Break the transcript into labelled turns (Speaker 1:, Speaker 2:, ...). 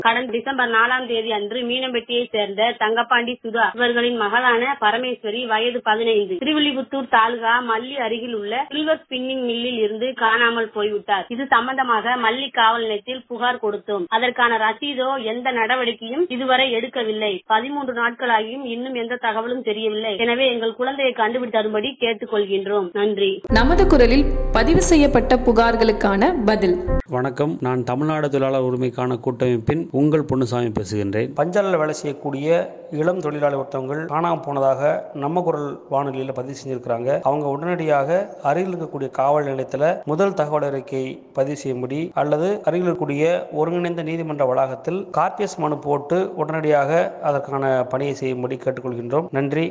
Speaker 1: கடந்த டிசம்பர் 4ஆம் தேதி அன்று மீனம்பட்டியை சேர்ந்த தங்கப்பாண்டி சுதா இவர்களின் மகளான பரமேஸ்வரி வயது 15 திருவில்லிபுத்தூர் தாலுகா மல்லி அருகில் உள்ள சில்வர் ஸ்பின்னிங் மில்லில் இருந்து காணாமல் போய்விட்டார். இது சம்பந்தமாக மல்லி காவல் நிலையத்தில் புகார் கொடுத்தோம். அதற்கான ரசீதோ எந்த நடவடிக்கையும் இதுவரை எடுக்கவில்லை. 13 நாட்களாகியும் இன்னும் எந்த தகவலும் தெரியவில்லை. எனவே எங்கள் குழந்தையை கண்டுபிடி தரும்படி கேட்டுக் கொள்கின்றோம். நன்றி.
Speaker 2: நமது குரலில் பதிவு செய்யப்பட்ட புகார்களுக்கான பதில்.
Speaker 3: வணக்கம், நான் தமிழ்நாடு தொழிலாளர் உரிமைக்கான கூட்டமைப்பின் உங்கள் பொன்னுசாமி பேசுகின்றேன். பஞ்சாலையில் வேலை செய்யக்கூடிய இளம் தொழிலாளர் ஒருத்தவங்க காணாமல் போனதாக நம்ம குரல் வானொலியில் பதிவு செஞ்சிருக்கிறாங்க. அவங்க உடனடியாக அருகில் இருக்கக்கூடிய காவல் நிலையத்தில் முதல் தகவல் அறிக்கை பதிவு செய்யும்படி அல்லது அருகில் இருக்கக்கூடிய ஒருங்கிணைந்த நீதிமன்ற வளாகத்தில் கார்பிஎஸ் மனு போட்டு உடனடியாக அதற்கான பணியை செய்யும்படி கேட்டுக்கொள்கின்றோம். நன்றி.